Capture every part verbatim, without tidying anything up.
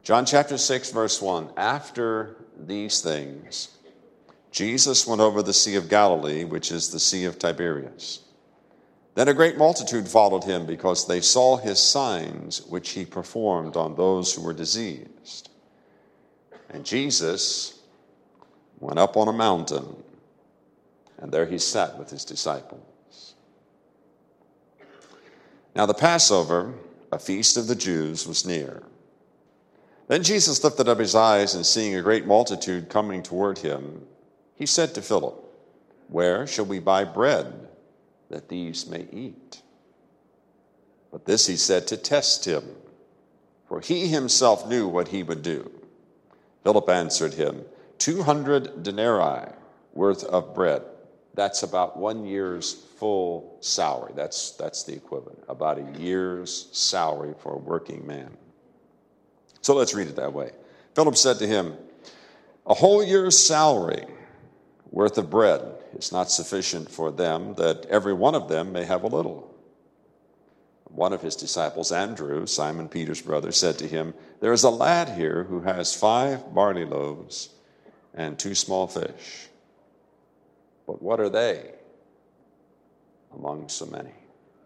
John chapter six, verse one. After these things, Jesus went over the Sea of Galilee, which is the Sea of Tiberias. Then a great multitude followed him because they saw his signs which he performed on those who were diseased. And Jesus went up on a mountain, and there he sat with his disciples. Now the Passover, a feast of the Jews, was near. Then Jesus lifted up his eyes, and seeing a great multitude coming toward him, he said to Philip, "Where shall we buy bread that these may eat?" But this he said to test him, for he himself knew what he would do. Philip answered him, two hundred denarii worth of bread. That's about one year's full salary. That's, that's the equivalent, about a year's salary for a working man. So let's read it that way. Philip said to him, "A whole year's salary worth of bread is not sufficient for them, that every one of them may have a little." One of his disciples, Andrew, Simon Peter's brother, said to him, "There is a lad here who has five barley loaves and two small fish. But what are they among so many?"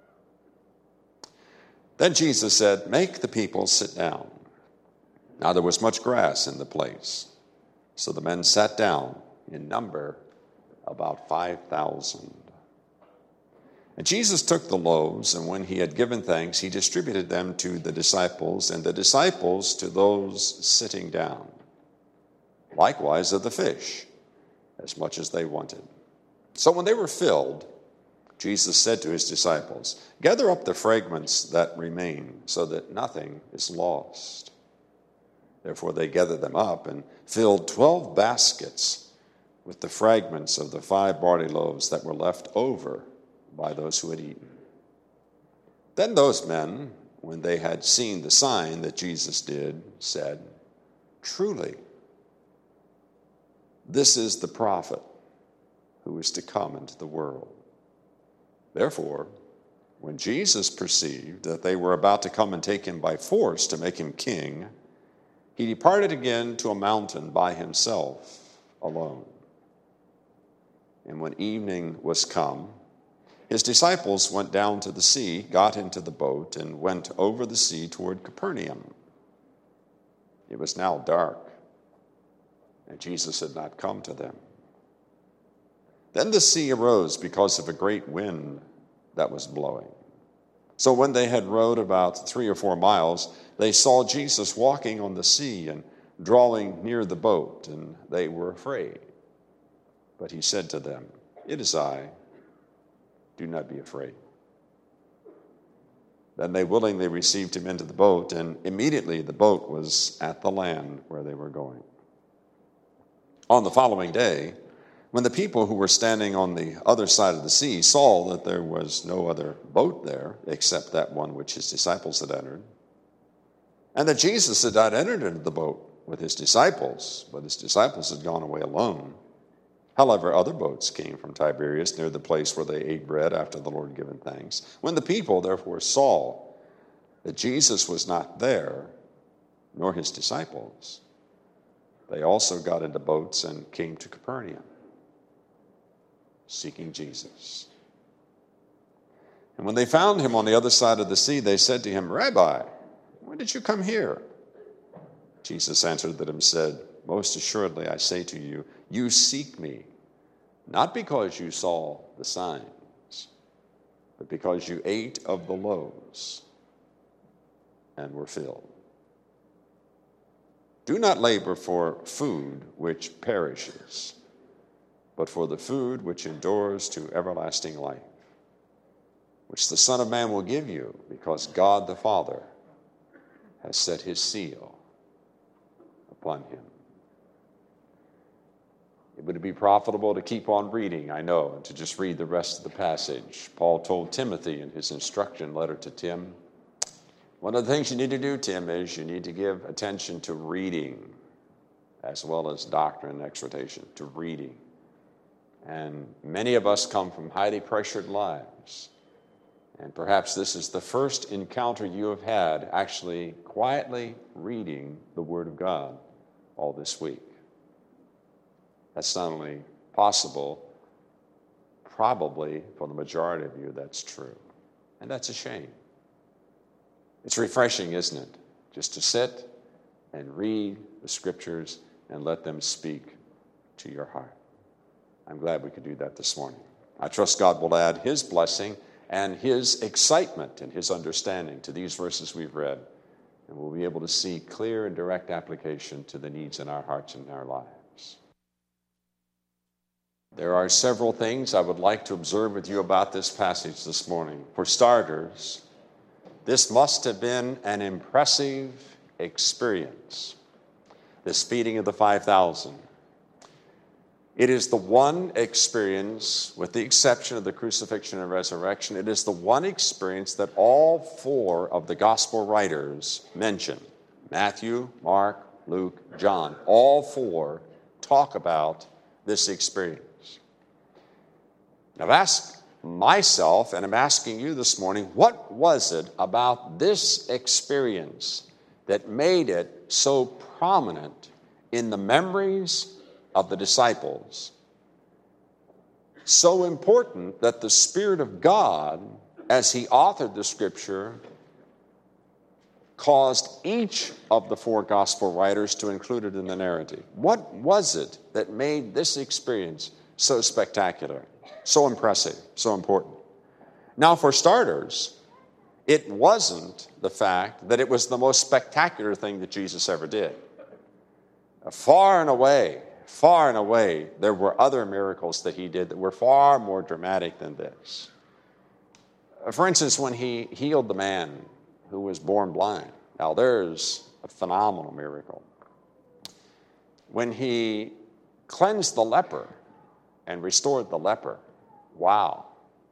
Then Jesus said, "Make the people sit down." Now there was much grass in the place. So the men sat down, in number about five thousand. And Jesus took the loaves, and when he had given thanks, he distributed them to the disciples, and the disciples to those sitting down. Likewise of the fish, as much as they wanted. So when they were filled, Jesus said to his disciples, "Gather up the fragments that remain, so that nothing is lost." Therefore they gathered them up and filled twelve baskets with the fragments of the five barley loaves that were left over by those who had eaten. Then those men, when they had seen the sign that Jesus did, said, "Truly, this is the prophet who is to come into the world." Therefore, when Jesus perceived that they were about to come and take him by force to make him king, he departed again to a mountain by himself alone. And when evening was come, his disciples went down to the sea, got into the boat, and went over the sea toward Capernaum. It was now dark, and Jesus had not come to them. Then the sea arose because of a great wind that was blowing. So when they had rowed about three or four miles, they saw Jesus walking on the sea and drawing near the boat, and they were afraid. But he said to them, "It is I. Do not be afraid." Then they willingly received him into the boat, and immediately the boat was at the land where they were going. On the following day, when the people who were standing on the other side of the sea saw that there was no other boat there except that one which his disciples had entered, and that Jesus had not entered into the boat with his disciples, but his disciples had gone away alone. However, other boats came from Tiberias near the place where they ate bread after the Lord had given thanks. When the people therefore saw that Jesus was not there, nor his disciples, they also got into boats and came to Capernaum, seeking Jesus. And when they found him on the other side of the sea, they said to him, "Rabbi, when did you come here?" Jesus answered them and said, "Most assuredly I say to you, you seek me, not because you saw the signs, but because you ate of the loaves and were filled. Do not labor for food which perishes, but for the food which endures to everlasting life, which the Son of Man will give you, because God the Father has set his seal upon him." It would be profitable to keep on reading, I know, and to just read the rest of the passage. Paul told Timothy in his instruction letter to Tim, one of the things you need to do, Tim, is you need to give attention to reading as well as doctrine and exhortation, to reading. And many of us come from highly pressured lives. And perhaps this is the first encounter you have had actually quietly reading the Word of God all this week. That's not only possible, probably for the majority of you, that's true. And that's a shame. It's refreshing, isn't it? Just to sit and read the Scriptures and let them speak to your heart. I'm glad we could do that this morning. I trust God will add His blessing and His excitement and His understanding to these verses we've read, and we'll be able to see clear and direct application to the needs in our hearts and our lives. There are several things I would like to observe with you about this passage this morning. For starters, this must have been an impressive experience, this feeding of the five thousand. It is the one experience, with the exception of the crucifixion and resurrection, it is the one experience that all four of the gospel writers mention. Matthew, Mark, Luke, John. All four talk about this experience. Now I've asked myself, and I'm asking you this morning, what was it about this experience that made it so prominent in the memories of the disciples, so important that the Spirit of God, as He authored the Scripture, caused each of the four gospel writers to include it in the narrative? What was it that made this experience so spectacular, so impressive, so important? Now, for starters, it wasn't the fact that it was the most spectacular thing that Jesus ever did. Far and away, Far and away, there were other miracles that He did that were far more dramatic than this. For instance, when He healed the man who was born blind. Now, there's a phenomenal miracle. When He cleansed the leper and restored the leper. Wow.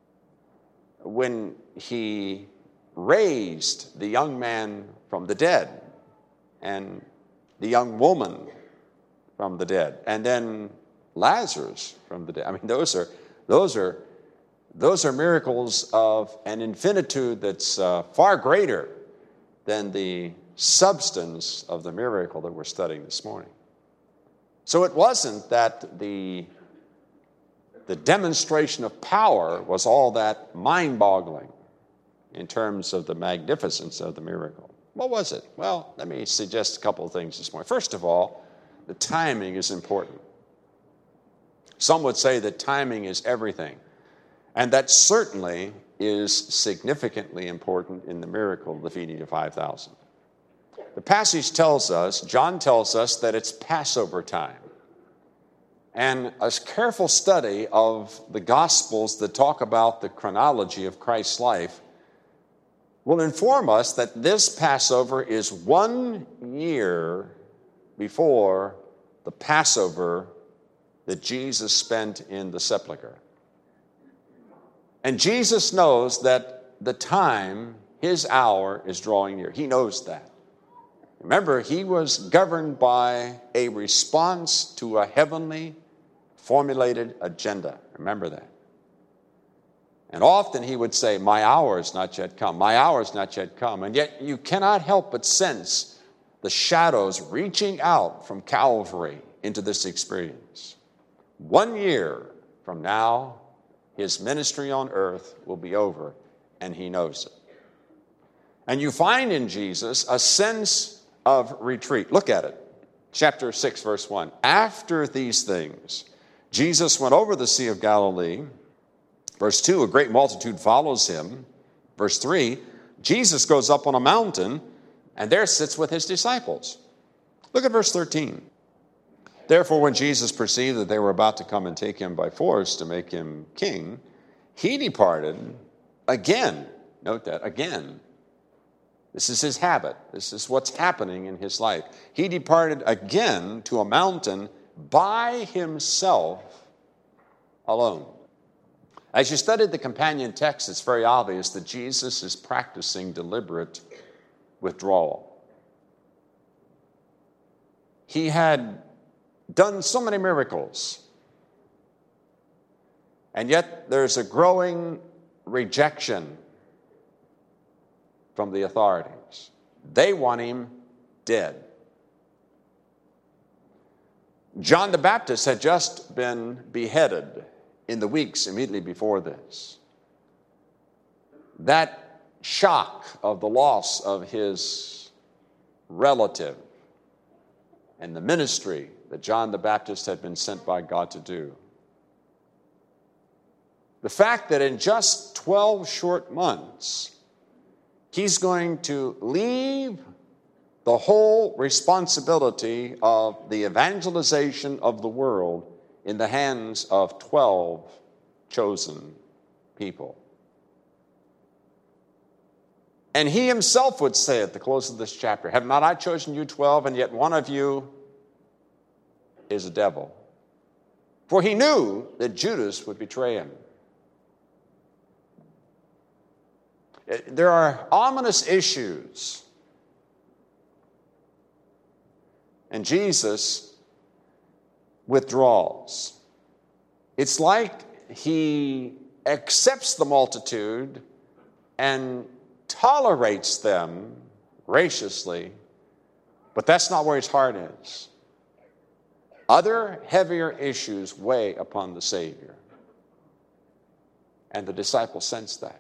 When He raised the young man from the dead and the young woman from the dead, and then Lazarus from the dead. I mean, those are those are those are miracles of an infinitude that's uh, far greater than the substance of the miracle that we're studying this morning. So it wasn't that the the demonstration of power was all that mind-boggling in terms of the magnificence of the miracle. What was it? Well, let me suggest a couple of things this morning. First of all, the timing is important. Some would say that timing is everything, and that certainly is significantly important in the miracle of the feeding of five thousand. The passage tells us, John tells us, that it's Passover time. And a careful study of the Gospels that talk about the chronology of Christ's life will inform us that this Passover is one year before the Passover that Jesus spent in the sepulcher. And Jesus knows that the time, His hour, is drawing near. He knows that. Remember, He was governed by a response to a heavenly formulated agenda. Remember that. And often He would say, my hour is not yet come. My hour is not yet come. And yet you cannot help but sense the shadows reaching out from Calvary into this experience. One year from now, His ministry on earth will be over, and He knows it. And you find in Jesus a sense of retreat. Look at it. Chapter six, verse one. After these things, Jesus went over the Sea of Galilee. Verse two, a great multitude follows Him. Verse three, Jesus goes up on a mountain, and there sits with His disciples. Look at verse thirteen. Therefore, when Jesus perceived that they were about to come and take Him by force to make Him king, He departed again. Note that, again. This is His habit. This is what's happening in His life. He departed again to a mountain by Himself alone. As you studied the companion text, it's very obvious that Jesus is practicing deliberate withdrawal. He had done so many miracles, and yet there's a growing rejection from the authorities. They want him dead. John the Baptist had just been beheaded in the weeks immediately before this. That shock of the loss of his relative and the ministry that John the Baptist had been sent by God to do. The fact that in just twelve short months, he's going to leave the whole responsibility of the evangelization of the world in the hands of twelve chosen people. And he himself would say at the close of this chapter, have not I chosen you twelve, and yet one of you is a devil? For he knew that Judas would betray him. There are ominous issues. And Jesus withdraws. It's like he accepts the multitude and tolerates them graciously, but that's not where his heart is. Other heavier issues weigh upon the Savior. And the disciples sensed that.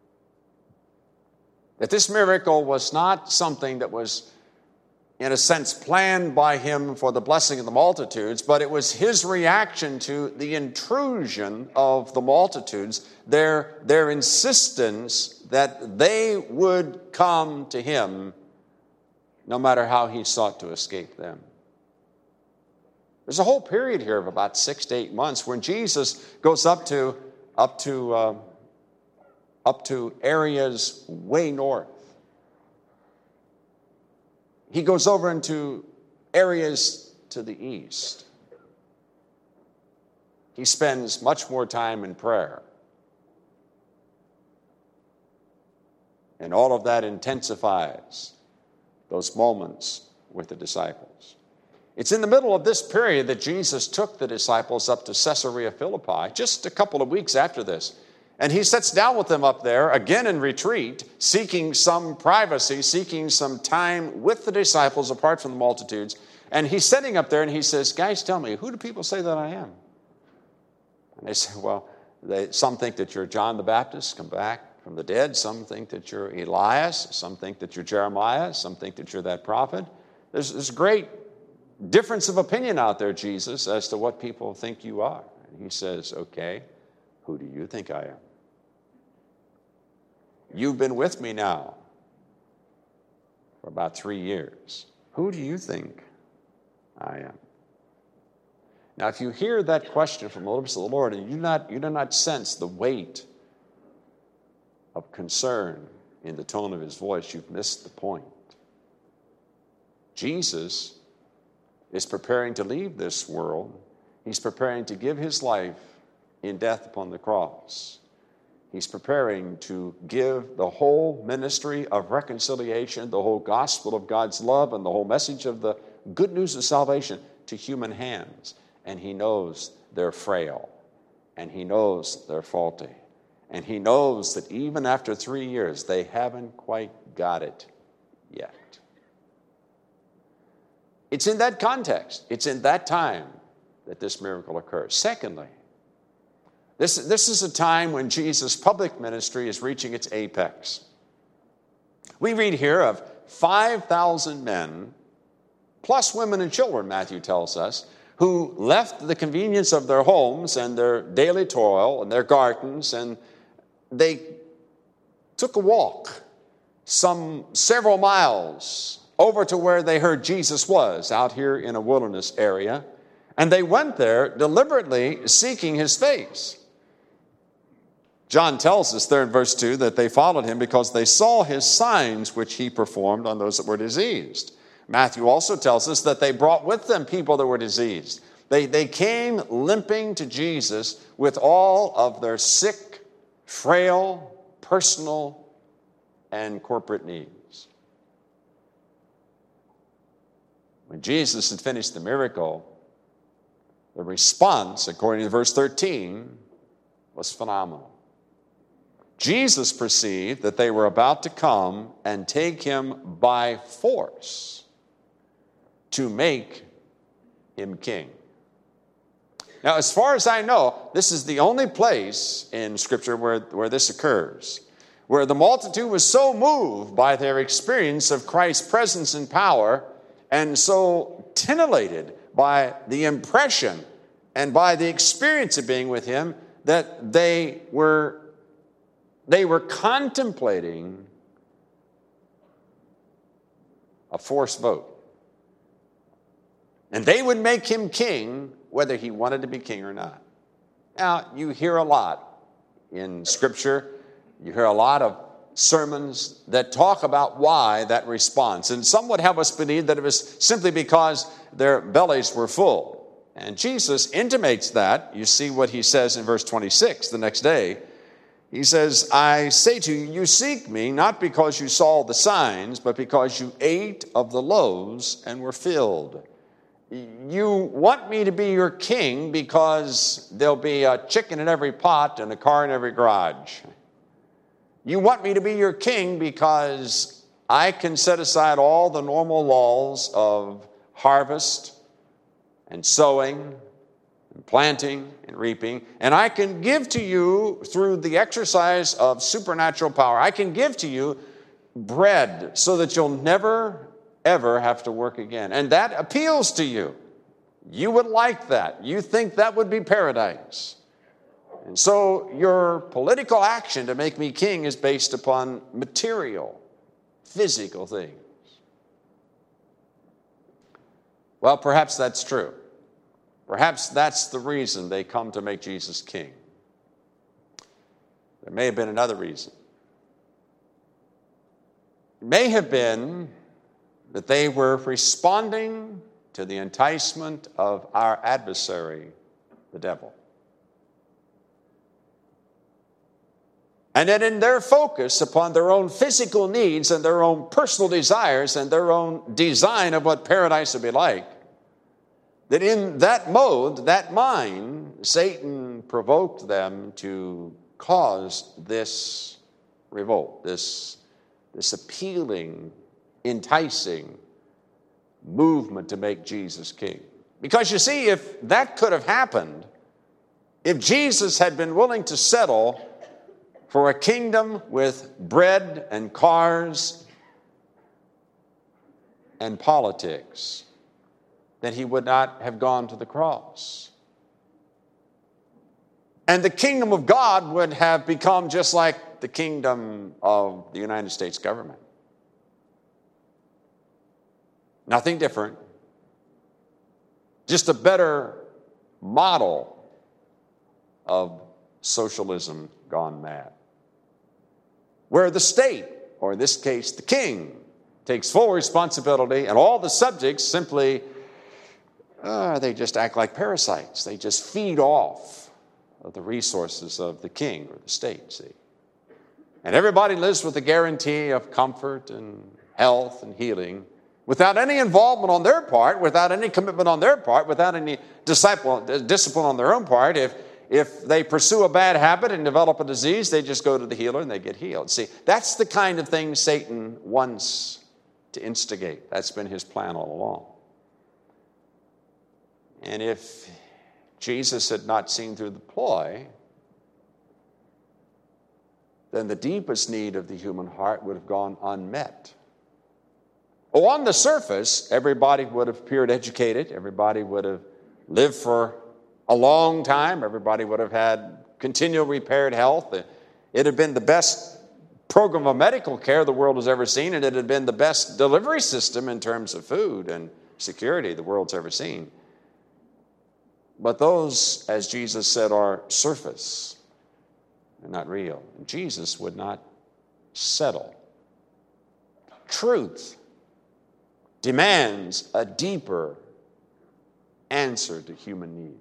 That this miracle was not something that was, in a sense, planned by him for the blessing of the multitudes, but it was his reaction to the intrusion of the multitudes, their, their insistence that they would come to him no matter how he sought to escape them. There's a whole period here of about six to eight months when Jesus goes up to, up to, uh, up to areas way north. He goes over into areas to the east. He spends much more time in prayer. And all of that intensifies those moments with the disciples. It's in the middle of this period that Jesus took the disciples up to Caesarea Philippi, just a couple of weeks after this. And he sits down with them up there, again in retreat, seeking some privacy, seeking some time with the disciples apart from the multitudes. And he's sitting up there and he says, guys, tell me, who do people say that I am? And they say, well, they, some think that you're John the Baptist, come back from the dead. Some think that you're Elias. Some think that you're Jeremiah. Some think that you're that prophet. There's, there's a great difference of opinion out there, Jesus, as to what people think you are. And he says, okay, who do you think I am? You've been with me now for about three years. Who do you think I am? Now, if you hear that question from the lips of the Lord and you, not, you do not sense the weight of concern in the tone of his voice, you've missed the point. Jesus is preparing to leave this world. He's preparing to give his life in death upon the cross. He's preparing to give the whole ministry of reconciliation, the whole gospel of God's love, and the whole message of the good news of salvation to human hands. And he knows they're frail, and he knows they're faulty, and he knows that even after three years, they haven't quite got it yet. It's in that context, it's in that time that this miracle occurs. Secondly, This, this is a time when Jesus' public ministry is reaching its apex. We read here of five thousand men, plus women and children, Matthew tells us, who left the convenience of their homes and their daily toil and their gardens, and they took a walk some several miles over to where they heard Jesus was, out here in a wilderness area, and they went there deliberately seeking his face. John tells us there in verse two that they followed him because they saw his signs which he performed on those that were diseased. Matthew also tells us that they brought with them people that were diseased. They, they came limping to Jesus with all of their sick, frail, personal, and corporate needs. When Jesus had finished the miracle, the response, according to verse thirteen, was phenomenal. Jesus perceived that they were about to come and take him by force to make him king. Now, as far as I know, this is the only place in Scripture where, where this occurs, where the multitude was so moved by their experience of Christ's presence and power and so titillated by the impression and by the experience of being with him that they were, they were contemplating a forced vote. And they would make him king whether he wanted to be king or not. Now, you hear a lot in Scripture. You hear a lot of sermons that talk about why that response. And some would have us believe that it was simply because their bellies were full. And Jesus intimates that. You see what he says in verse twenty-six the next day. He says, I say to you, you seek me not because you saw the signs, but because you ate of the loaves and were filled. You want me to be your king because there'll be a chicken in every pot and a car in every garage. You want me to be your king because I can set aside all the normal laws of harvest and sowing and planting and reaping, and I can give to you through the exercise of supernatural power, I can give to you bread so that you'll never ever have to work again. And that appeals to you. You would like that. You think that would be paradise. And so your political action to make me king is based upon material, physical things. Well, perhaps that's true. Perhaps that's the reason they come to make Jesus king. There may have been another reason. It may have been that they were responding to the enticement of our adversary, the devil. And that in their focus upon their own physical needs and their own personal desires and their own design of what paradise would be like, that in that mode, that mind, Satan provoked them to cause this revolt, this, this appealing, enticing movement to make Jesus king. Because you see, if that could have happened, if Jesus had been willing to settle for a kingdom with bread and cars and politics, then he would not have gone to the cross. And the kingdom of God would have become just like the kingdom of the United States government. Nothing different. Just a better model of socialism gone mad. Where the state, or in this case the king, takes full responsibility and all the subjects simply, uh, they just act like parasites. They just feed off of the resources of the king or the state, see. And everybody lives with the guarantee of comfort and health and healing, without any involvement on their part, without any commitment on their part, without any disciple, discipline on their own part. If, if they pursue a bad habit and develop a disease, they just go to the healer and they get healed. See, that's the kind of thing Satan wants to instigate. That's been his plan all along. And if Jesus had not seen through the ploy, then the deepest need of the human heart would have gone unmet. Oh, on the surface, everybody would have appeared educated. Everybody would have lived for a long time. Everybody would have had continual repaired health. It had been the best program of medical care the world has ever seen, and it had been the best delivery system in terms of food and security the world's ever seen. But those, as Jesus said, are surface. They're not real. And Jesus would not settle. Truth demands a deeper answer to human need.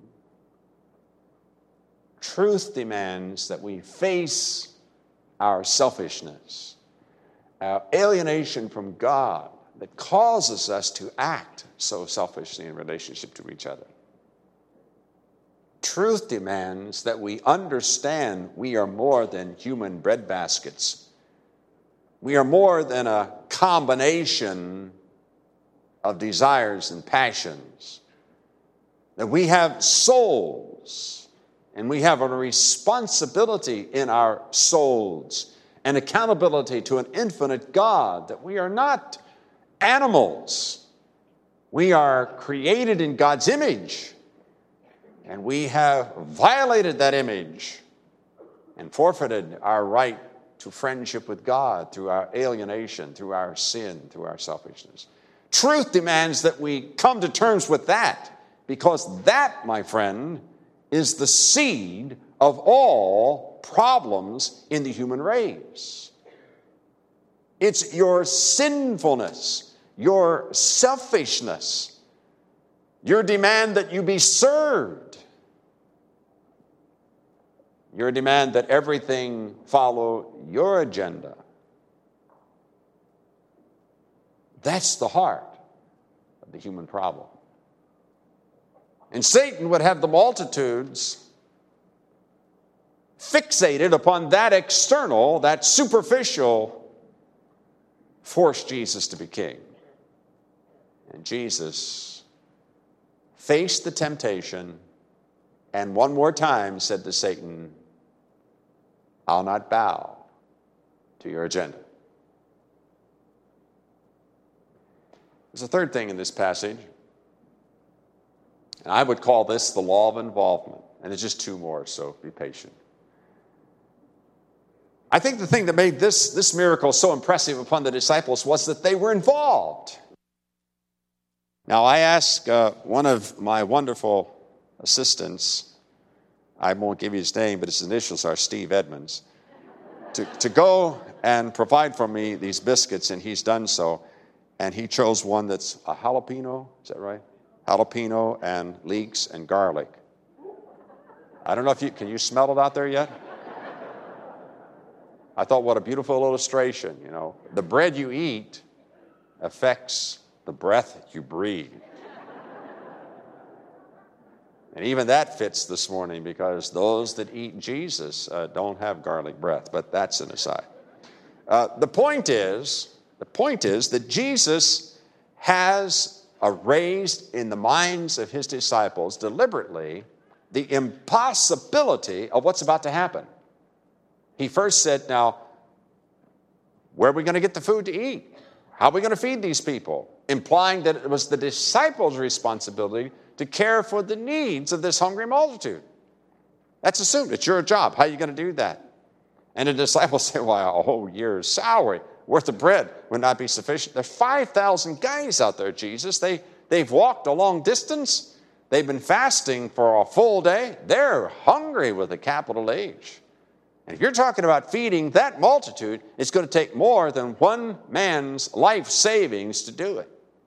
Truth demands that we face our selfishness, our alienation from God that causes us to act so selfishly in relationship to each other. Truth demands that we understand we are more than human breadbaskets. We are more than a combination of desires and passions. That we have souls, and we have a responsibility in our souls and accountability to an infinite God, that we are not animals. We are created in God's image, and we have violated that image and forfeited our right to friendship with God through our alienation, through our sin, through our selfishness. Truth demands that we come to terms with that, because that, my friend, is the seed of all problems in the human race. It's your sinfulness, your selfishness, your demand that you be served, your demand that everything follow your agenda. That's the heart of the human problem. And Satan would have the multitudes fixated upon that external, that superficial, force Jesus to be king. And Jesus faced the temptation and one more time said to Satan, I'll not bow to your agenda. There's a third thing in this passage, and I would call this the law of involvement. And there's just two more, so be patient. I think the thing that made this, this miracle so impressive upon the disciples was that they were involved. Now, I asked uh, one of my wonderful assistants, I won't give you his name, but his initials are Steve Edmonds, to, to go and provide for me these biscuits, and he's done so. And he chose one that's a jalapeno, is that right? Jalapeno and leeks and garlic. I don't know if you, can you smell it out there yet? I thought, what a beautiful illustration, you know. The bread you eat affects the breath you breathe. And even that fits this morning, because those that eat Jesus uh, don't have garlic breath, but that's an aside. Uh, the point is, the point is that Jesus has erased in the minds of his disciples deliberately the impossibility of what's about to happen. He first said, now, where are we going to get the food to eat? How are we going to feed these people? Implying that it was the disciples' responsibility to care for the needs of this hungry multitude. That's assumed. It's your job. How are you going to do that? And the disciples say, well, a whole year's salary worth of bread would not be sufficient. There's five thousand guys out there, Jesus. They, they've walked a long distance. They've been fasting for a full day. They're hungry with a capital H. And if you're talking about feeding that multitude, it's going to take more than one man's life savings to do it.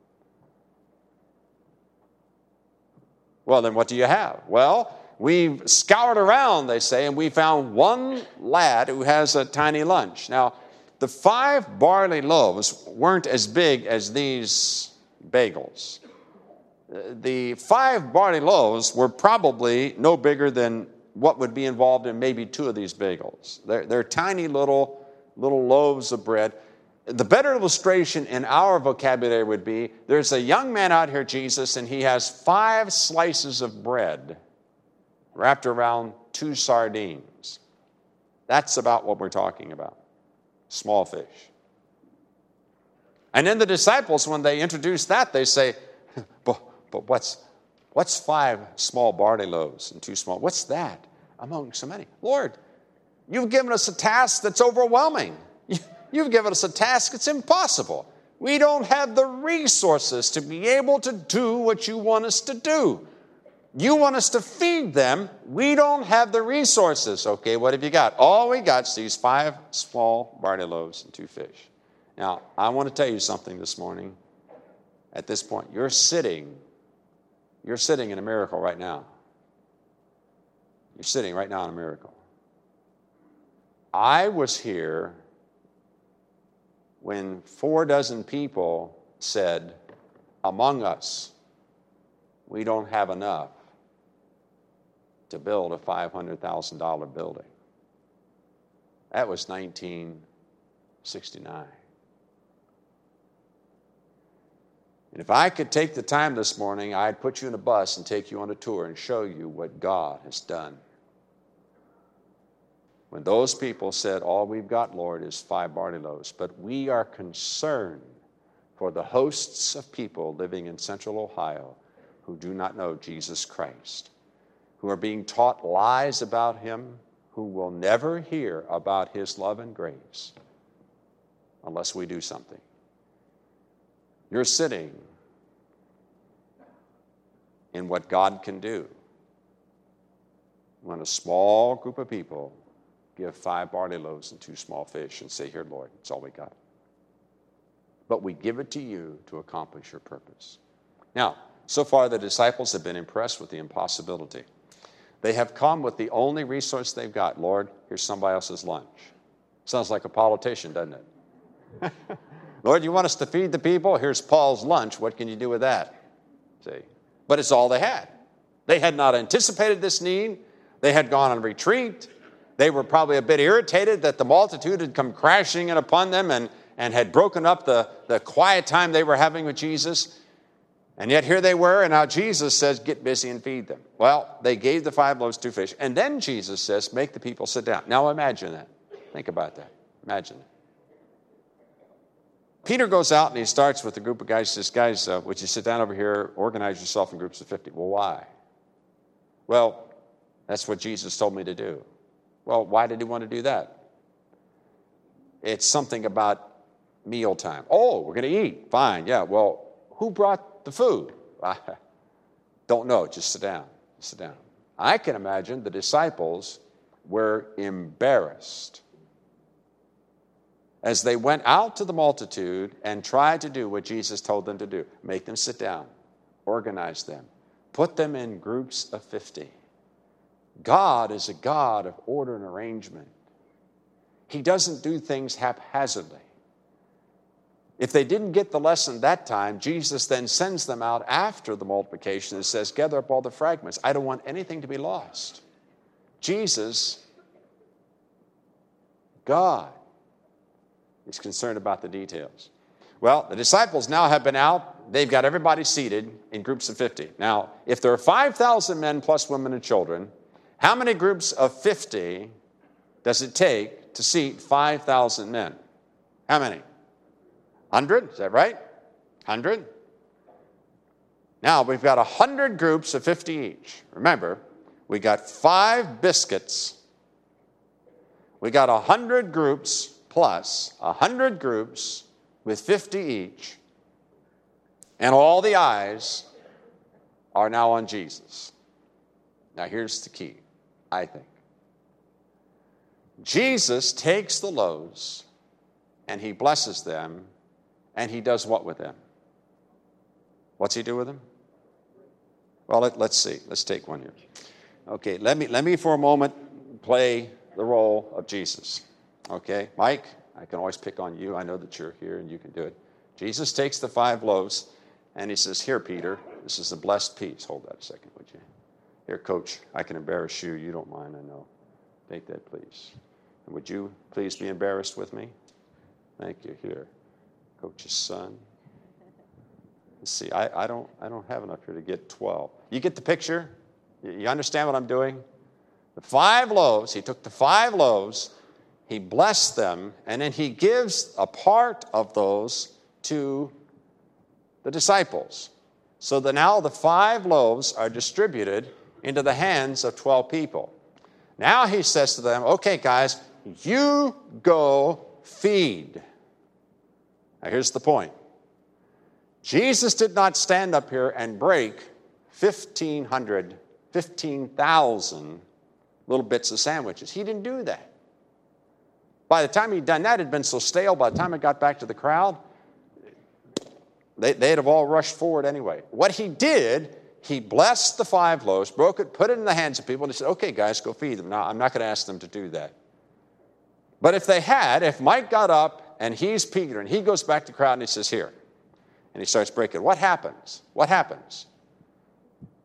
Well, then what do you have? Well, we've scoured around, they say, and we found one lad who has a tiny lunch. Now, the five barley loaves weren't as big as these bagels. The five barley loaves were probably no bigger than what would be involved in maybe two of these bagels. They're, they're tiny little, little loaves of bread. The better illustration in our vocabulary would be, there's a young man out here, Jesus, and he has five slices of bread wrapped around two sardines. That's about what we're talking about. Small fish. And then the disciples, when they introduce that, they say, but, but what's, what's five small barley loaves and two small? What's that among so many? Lord, you've given us a task that's overwhelming. You've given us a task that's impossible. We don't have the resources to be able to do what you want us to do. You want us to feed them. We don't have the resources. Okay, what have you got? All we got is these five small barley loaves and two fish. Now, I want to tell you something this morning. At this point, you're sitting, you're sitting in a miracle right now. You're sitting right now in a miracle. I was here when four dozen people said, among us, we don't have enough to build a five hundred thousand dollars building. That was nineteen sixty-nine. And if I could take the time this morning, I'd put you in a bus and take you on a tour and show you what God has done. When those people said, all we've got, Lord, is five barley loaves, but we are concerned for the hosts of people living in central Ohio who do not know Jesus Christ, who are being taught lies about him, who will never hear about his love and grace unless we do something. You're sitting in what God can do when a small group of people give five barley loaves and two small fish and say, here, Lord, it's all we got. But we give it to you to accomplish your purpose. Now, so far the disciples have been impressed with the impossibility. They have come with the only resource they've got. Lord, here's somebody else's lunch. Sounds like a politician, doesn't it? Lord, you want us to feed the people? Here's Paul's lunch. What can you do with that? See? But it's all they had. They had not anticipated this need. They had gone on retreat. They were probably a bit irritated that the multitude had come crashing in upon them and, and had broken up the, the quiet time they were having with Jesus. And yet here they were, and now Jesus says, get busy and feed them. Well, they gave the five loaves, two fish. And then Jesus says, make the people sit down. Now imagine that. Think about that. Imagine that. Peter goes out and he starts with a group of guys. He says, guys, uh, would you sit down over here, organize yourself in groups of fifty? Well, why? Well, that's what Jesus told me to do. Well, why did he want to do that? It's something about mealtime. Oh, we're going to eat. Fine, yeah. Well, who brought the food? I don't know. Just sit down. Just sit down. I can imagine the disciples were embarrassed as they went out to the multitude and tried to do what Jesus told them to do. Make them sit down. Organize them. Put them in groups of fifty. God is a God of order and arrangement. He doesn't do things haphazardly. If they didn't get the lesson that time, Jesus then sends them out after the multiplication and says, gather up all the fragments. I don't want anything to be lost. Jesus, God, is concerned about the details. Well, the disciples now have been out. They've got everybody seated in groups of fifty. Now, if there are five thousand men plus women and children, how many groups of fifty does it take to seat five thousand men? How many? one hundred? Is that right? one hundred? Now, we've got one hundred groups of fifty each. Remember, we got five biscuits. We got one hundred groups plus one hundred groups with fifty each. And all the eyes are now on Jesus. Now, here's the key, I think. Jesus takes the loaves and he blesses them, and he does what with them? What's he do with them? Well, let, let's see. Let's take one here. Okay, let me, let me for a moment play the role of Jesus. Okay, Mike, I can always pick on you. I know that you're here and you can do it. Jesus takes the five loaves and he says, here, Peter, this is the blessed piece. Hold that a second, would you? Here, Coach, I can embarrass you. You don't mind, I know. Take that, please. And would you please be embarrassed with me? Thank you. Here, Coach's son. Let's see, I, I don't I don't have enough here to get twelve. You get the picture? You understand what I'm doing? The five loaves, he took the five loaves, he blessed them, and then he gives a part of those to the disciples. So that now the five loaves are distributed into the hands of twelve people. Now he says to them, okay, guys, you go feed. Now here's the point. Jesus did not stand up here and break fifteen hundred, fifteen thousand little bits of sandwiches. He didn't do that. By the time he'd done that, it had been so stale, by the time it got back to the crowd, they, they'd have all rushed forward anyway. What he did, he blessed the five loaves, broke it, put it in the hands of people, and he said, okay, guys, go feed them. Now, I'm not going to ask them to do that. But if they had, if Mike got up and he's Peter and he goes back to the crowd and he says, here, and he starts breaking, what happens? What happens?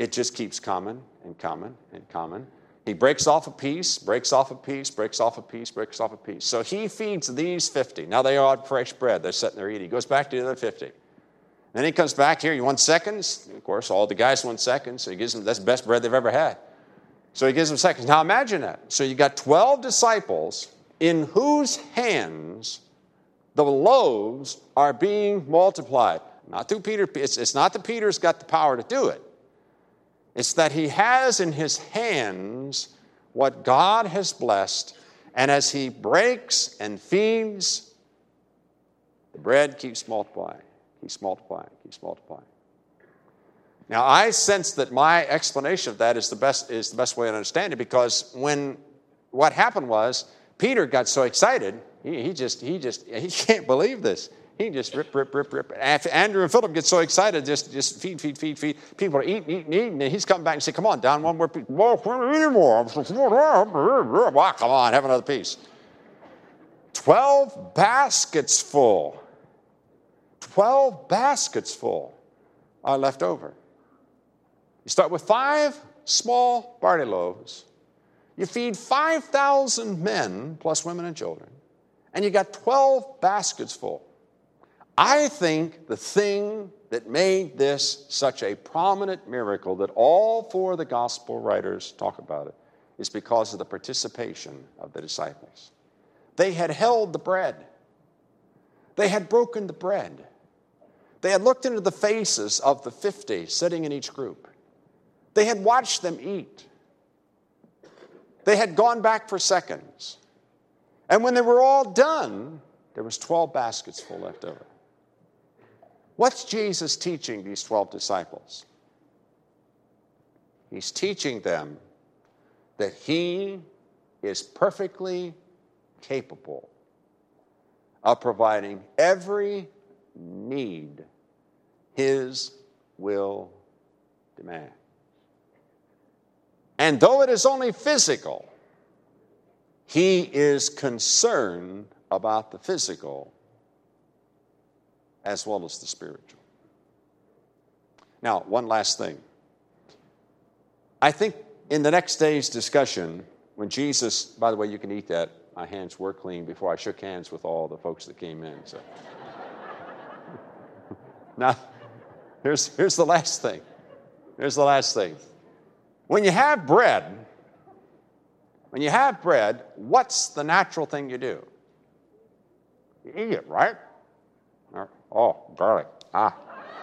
it just keeps coming and coming and coming. He breaks off a piece, breaks off a piece, breaks off a piece, breaks off a piece. So he feeds these fifty. Now they all had fresh bread. They're sitting there eating. He goes back to the other fifty. Then he comes back here. You want seconds? Of course, all the guys want seconds. So he gives them, that's the best bread they've ever had. So he gives them seconds. Now imagine that. So you got twelve disciples in whose hands the loaves are being multiplied. Not through Peter. It's, it's not that Peter's got the power to do it. It's that he has in his hands what God has blessed, and as he breaks and feeds, the bread keeps multiplying, keeps multiplying, keeps multiplying. Now, I sense that my explanation of that is the best, is the best way to understand it, because when what happened was, Peter got so excited, he, he just, he just, he can't believe this. He just rip, rip, rip, rip. Andrew and Philip get so excited, just, just feed, feed, feed, feed. People are eating, eating, eating, and he's coming back and say, come on, down one more piece. Whoa, more. Come on, have another piece. Twelve baskets full. Twelve baskets full are left over. You start with five small barley loaves. You feed five thousand men, plus women and children, and you got twelve baskets full. I think the thing that made this such a prominent miracle that all four of the gospel writers talk about it is because of the participation of the disciples. They had held the bread. They had broken the bread. They had looked into the faces of the fifty sitting in each group. They had watched them eat. They had gone back for seconds. And when they were all done, there was twelve baskets full left over. What's Jesus teaching these twelve disciples? He's teaching them that he is perfectly capable of providing every need his will demand. And though it is only physical, he is concerned about the physical as well as the spiritual. Now, one last thing. I think in the next day's discussion, when Jesus, by the way, you can eat that. My hands were clean before I shook hands with all the folks that came in. So. Now, here's, here's the last thing. Here's the last thing. When you have bread, when you have bread, what's the natural thing you do? You eat it, right? Oh, garlic. Ah.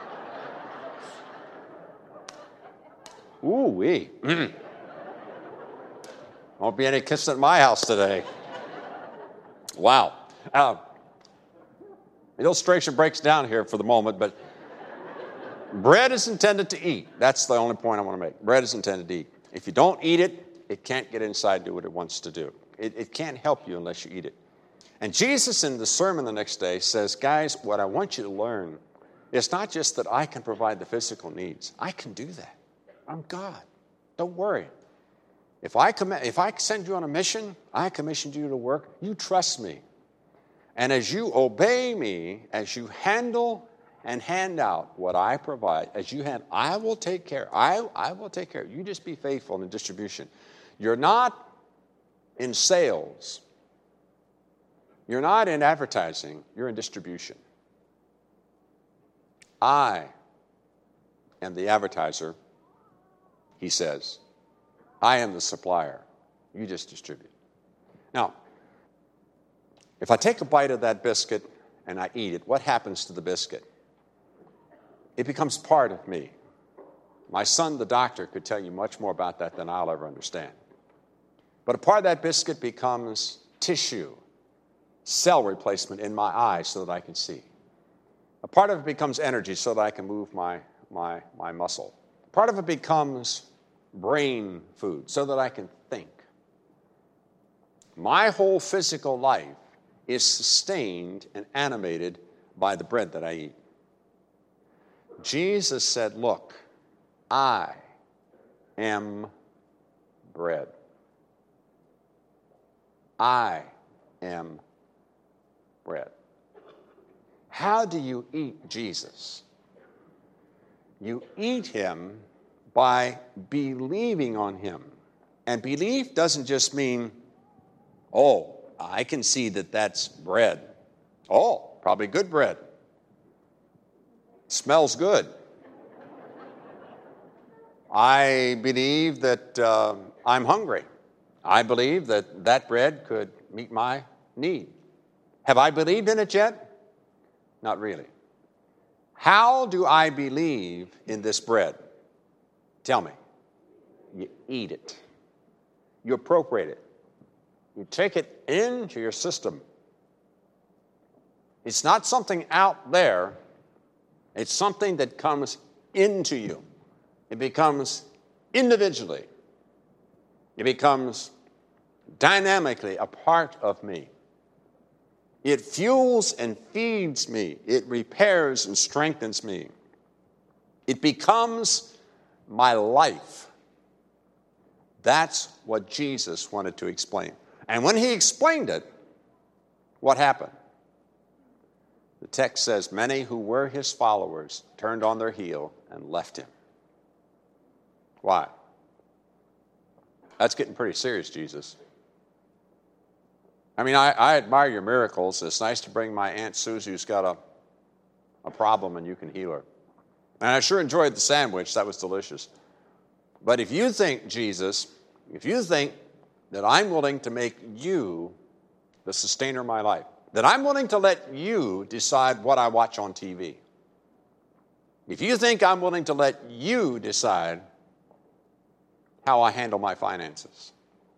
Ooh-wee. Mm. Won't be any kissing at my house today. Wow. Uh, the illustration breaks down here for the moment, but bread is intended to eat. That's the only point I want to make. Bread is intended to eat. If you don't eat it, it can't get inside and do what it wants to do. It, it can't help you unless you eat it. And Jesus in the sermon the next day says, guys, what I want you to learn is not just that I can provide the physical needs. I can do that. I'm God. Don't worry. If I, comm- if I send you on a mission, I commissioned you to work, you trust me. And as you obey me, as you handle and hand out what I provide, as you hand, I will take care. I, I will take care. You just be faithful in the distribution. You're not in sales. You're not in advertising, you're in distribution. I am the advertiser, he says. I am the supplier. You just distribute. Now, if I take a bite of that biscuit and I eat it, what happens to the biscuit? It becomes part of me. My son, the doctor, could tell you much more about that than I'll ever understand. But a part of that biscuit becomes tissue. Cell replacement in my eye so that I can see. A part of it becomes energy so that I can move my, my, my muscle. Part of it becomes brain food so that I can think. My whole physical life is sustained and animated by the bread that I eat. Jesus said, look, I am bread. I am bread. How do you eat Jesus? You eat him by believing on him. And belief doesn't just mean, oh, I can see that that's bread. Oh, probably good bread. Smells good. I believe that uh, I'm hungry. I believe that that bread could meet my need. Have I believed in it yet? Not really. How do I believe in this bread? Tell me. You eat it. You appropriate it. You take it into your system. It's not something out there. It's something that comes into you. It becomes individually. It becomes dynamically a part of me. It fuels and feeds me. It repairs and strengthens me. It becomes my life. That's what Jesus wanted to explain. And when he explained it, what happened? The text says, many who were his followers turned on their heel and left him. Why? That's getting pretty serious, Jesus. I mean, I, I admire your miracles. It's nice to bring my Aunt Susie who's got a, a problem and you can heal her. And I sure enjoyed the sandwich. That was delicious. But if you think, Jesus, if you think that I'm willing to make you the sustainer of my life, that I'm willing to let you decide what I watch on T V, if you think I'm willing to let you decide how I handle my finances,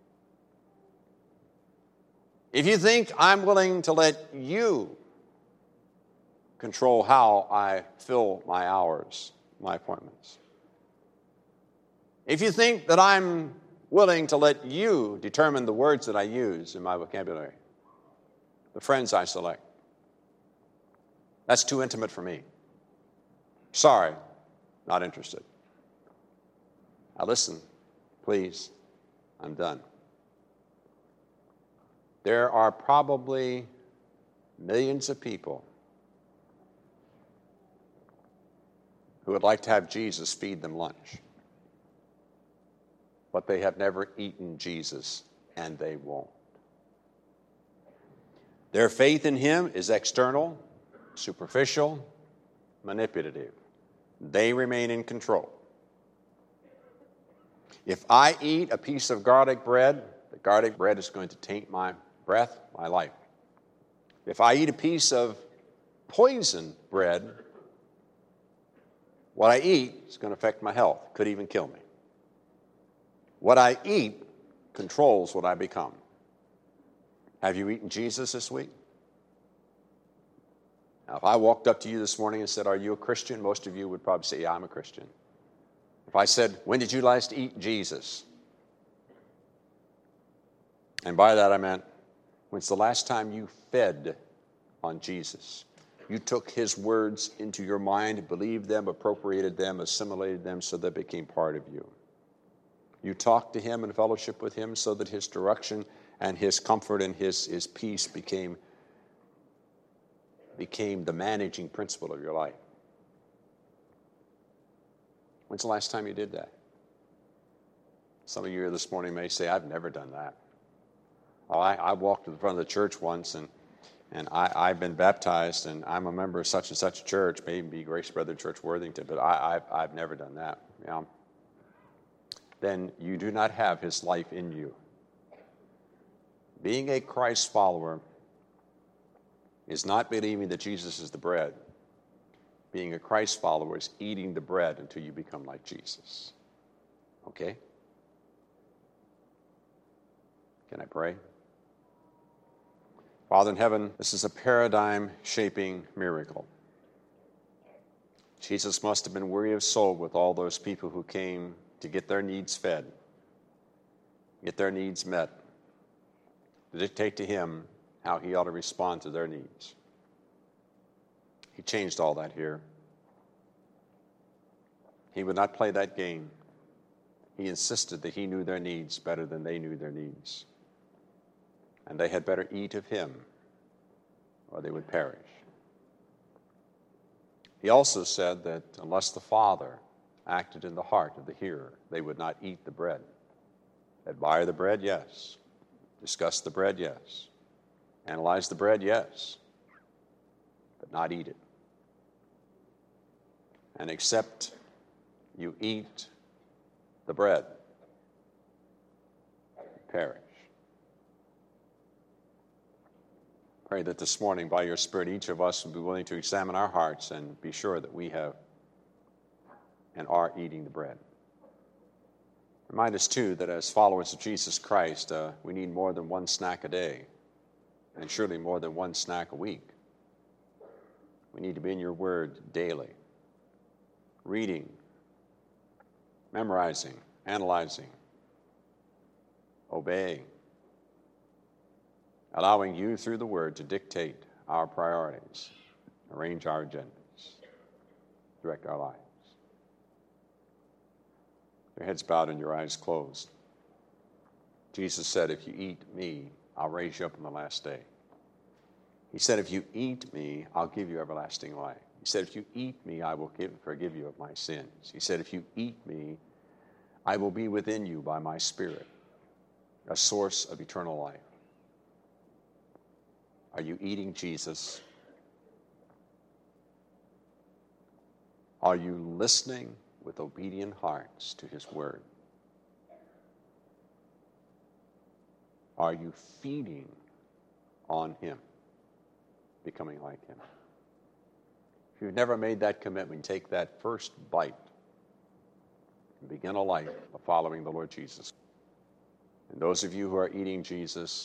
if you think I'm willing to let you control how I fill my hours, my appointments, if you think that I'm willing to let you determine the words that I use in my vocabulary, the friends I select, that's too intimate for me. Sorry, not interested. Now listen, please, I'm done. There are probably millions of people who would like to have Jesus feed them lunch, but they have never eaten Jesus, and they won't. Their faith in him is external, superficial, manipulative. They remain in control. If I eat a piece of garlic bread, the garlic bread is going to taint my breath, my life. If I eat a piece of poison bread, what I eat is going to affect my health, could even kill me. What I eat controls what I become. Have you eaten Jesus this week? Now, if I walked up to you this morning and said, are you a Christian? Most of you would probably say, yeah, I'm a Christian. If I said, when did you last eat Jesus? And by that I meant, when's the last time you fed on Jesus? You took his words into your mind, believed them, appropriated them, assimilated them so they became part of you. You talked to him and fellowship with him so that his direction and his comfort and his, his peace became, became the managing principle of your life. When's the last time you did that? Some of you here this morning may say, I've never done that. Oh, I, I walked to the front of the church once, and, and I, I've been baptized, and I'm a member of such and such a church, maybe Grace Brethren Church Worthington, but I, I've, I've never done that. You know? Then you do not have his life in you. Being a Christ follower is not believing that Jesus is the bread. Being a Christ follower is eating the bread until you become like Jesus. Okay? Can I pray? Father in heaven, this is a paradigm-shaping miracle. Jesus must have been weary of soul with all those people who came to get their needs fed, get their needs met, to dictate to him how he ought to respond to their needs. He changed all that here. He would not play that game. He insisted that he knew their needs better than they knew their needs. And they had better eat of him, or they would perish. He also said that unless the Father acted in the heart of the hearer. They would not eat the bread. Admire the bread, yes. Discuss the bread, yes. Analyze the bread, yes. But not eat it. And except you eat the bread, you perish. Pray that this morning, by your Spirit, each of us will be willing to examine our hearts and be sure that we have and are eating the bread. Remind us, too, that as followers of Jesus Christ, uh, we need more than one snack a day, and surely more than one snack a week. We need to be in your word daily, reading, memorizing, analyzing, obeying, allowing you through the word to dictate our priorities, arrange our agendas, direct our lives. Your heads bowed and your eyes closed. Jesus said, if you eat me, I'll raise you up on the last day. He said, if you eat me, I'll give you everlasting life. He said, if you eat me, I will give, forgive you of my sins. He said, if you eat me, I will be within you by my Spirit, a source of eternal life. Are you eating Jesus? Are you listening with obedient hearts to his word? Are you feeding on him, becoming like him? If you've never made that commitment, take that first bite and begin a life of following the Lord Jesus. And those of you who are eating Jesus,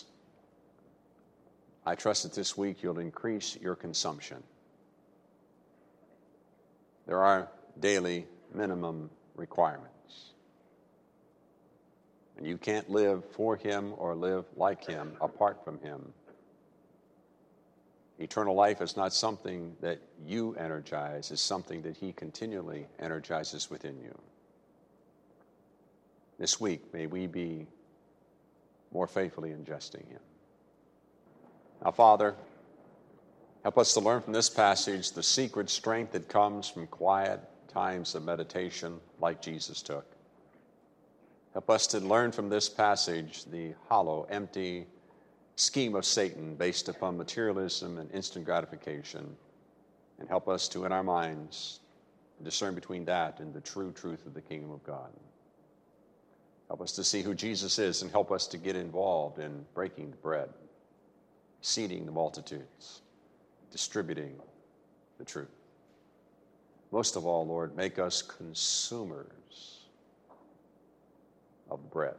I trust that this week you'll increase your consumption. There are daily minimum requirements. And you can't live for him or live like him apart from him. Eternal life is not something that you energize, it's something that he continually energizes within you. This week, may we be more faithfully ingesting him. Now, Father, help us to learn from this passage the secret strength that comes from quiet times of meditation like Jesus took. Help us to learn from this passage the hollow, empty scheme of Satan based upon materialism and instant gratification, and help us to, in our minds, discern between that and the true truth of the kingdom of God. Help us to see who Jesus is and help us to get involved in breaking the bread, seeding the multitudes, distributing the truth. Most of all, Lord, make us consumers of bread.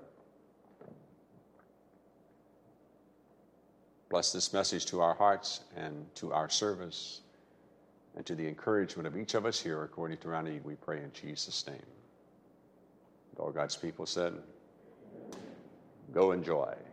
Bless this message to our hearts and to our service and to the encouragement of each of us here according to our need, we pray in Jesus' name. And all God's people said, go enjoy.